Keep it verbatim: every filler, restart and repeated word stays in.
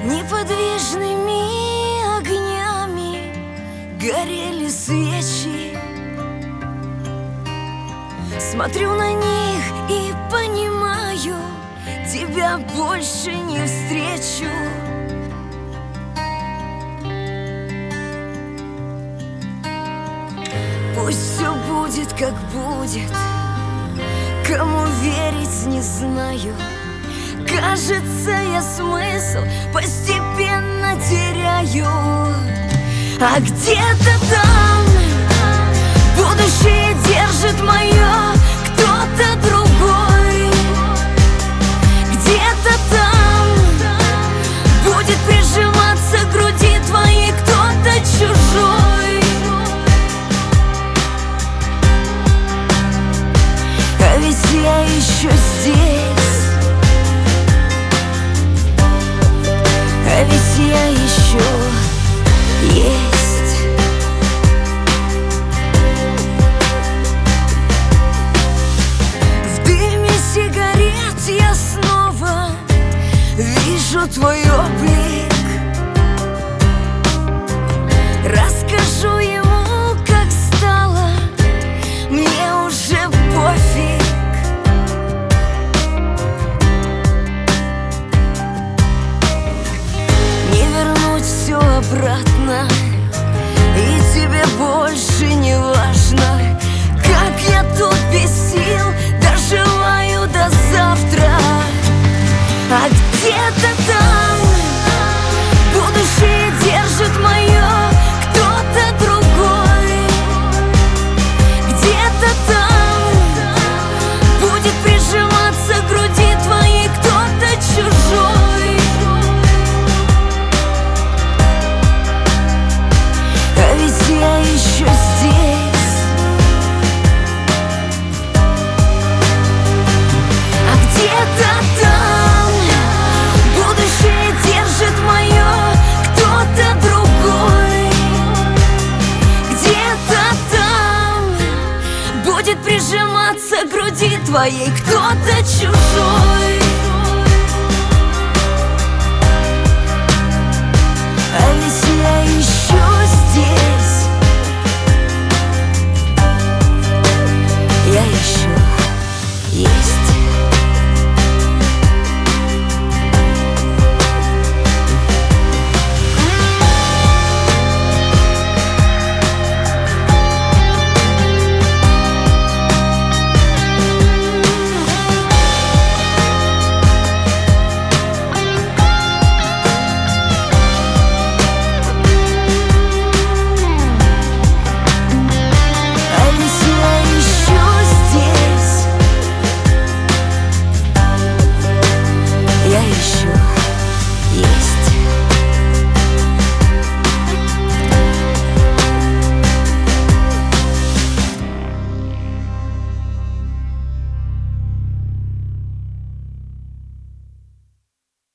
Неподвижными огнями горели свечи. Смотрю на них и понимаю, тебя больше не встречу. Пусть все будет, как будет, кому верить не знаю. Кажется, я смысл постепенно теряю. А где-то там будущее держит мое кто-то другой. Где-то там будет прижиматься к груди твоей кто-то чужой. А ведь я еще здесь, а ведь я еще есть. В дыме сигарет я снова вижу твой облик. Расскажу ему, как стало, мне уже пофиг. Не вернуть все обратно, и тебе больше не важно, как я тут без сил доживаю до завтра. А где-то там будущее держит мое кто-то другой. Где-то там будет прижиматься к груди твоей кто-то чужой. А ведь я еще здесь. А где-то там будущее держит мое кто-то другой. Где-то там будет прижиматься к груди твоей кто-то чужой.